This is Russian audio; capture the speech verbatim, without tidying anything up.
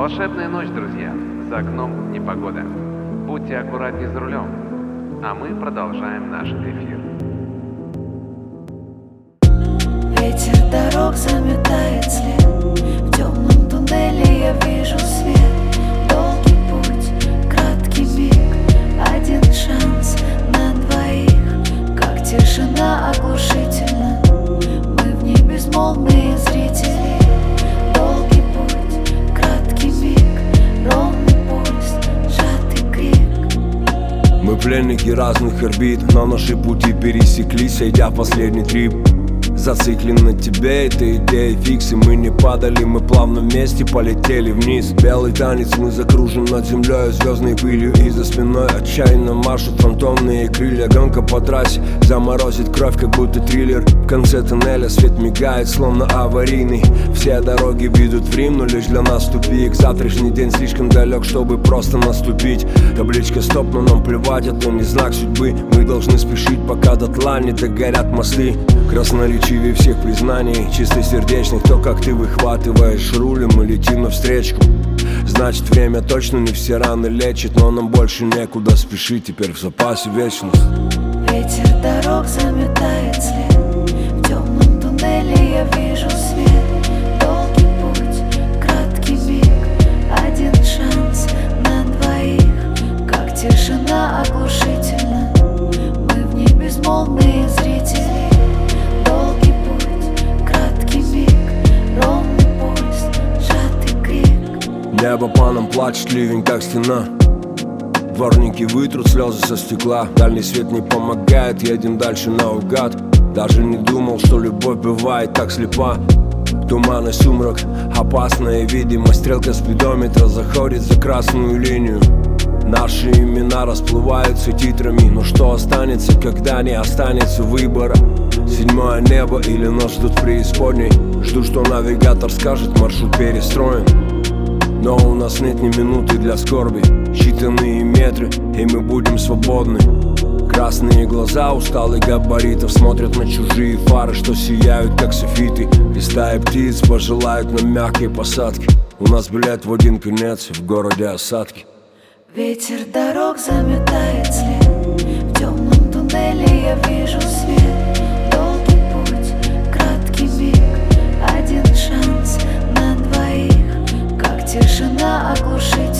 Волшебная ночь, друзья. За окном непогода. Будьте аккуратнее за рулем. А мы продолжаем наш эфир. Ветер дорог заметает след. В темном туннеле я вижу свет. Долгий путь, краткий миг, один шанс на двоих. Как тишина оглушительна, мы в ней безмолвные зрители. Долгий путь, краткий миг, ровный пульс, сжатый крик. Мы пленники разных орбит, но наши пути пересеклись, сойдя в последний трип. Зациклен на тебе, это идея фикс, и мы не падали, мы плавно вместе полетели вниз. Белый танец, мы закружим над землей звездной пылью, и за спиной отчаянно маршут фантомные крылья. Гонка по трассе заморозит кровь, как будто триллер. В конце тоннеля свет мигает, словно аварийный. Все дороги ведут в Рим, но лишь для нас тупик. Завтрашний день слишком далек, чтобы просто наступить. Табличка стоп, но нам плевать, это не знак судьбы. Мы должны спешить, пока дотла не догорят мосты. Красноречивее всех признаний, чистосердечных, то, как ты выхватываешь руль, мы летим навстречу. Значит, время точно не все раны лечит, но нам больше некуда спешить, теперь в запасе вечность. Ветер дорог заметает след. В темном туннеле я вижу свет. Долгий путь, краткий миг, один шанс на двоих. Как тишина оглушительна, мы в ней безмолвные зрители. Долгий путь, краткий миг, ровный пульс, сжатый крик. Небо по нам плачет, ливень как стена. Дворники вытрут слезы со стекла. Дальний свет не помогает, едем дальше наугад. Даже не думал, что любовь бывает так слепа. Туман и сумрак, опасная видимость. Стрелка спидометра заходит за красную линию. Наши имена расплываются титрами. Но что останется, когда не останется выбора? Седьмое небо или нас ждут в преисподней. Жду, что навигатор скажет, маршрут перестроен. Но у нас нет ни минуты для скорби. Считанные метры, и мы будем свободны. Красные глаза усталых габаритов смотрят на чужие фары, что сияют как софиты. И стаи птиц пожелают нам мягкие посадки. У нас билет в один конец, в городе осадки. Ветер дорог заметает след. В темном туннеле я вижу свет. Долгий путь, краткий миг, один шанс на двоих. Как тишина оглушительна,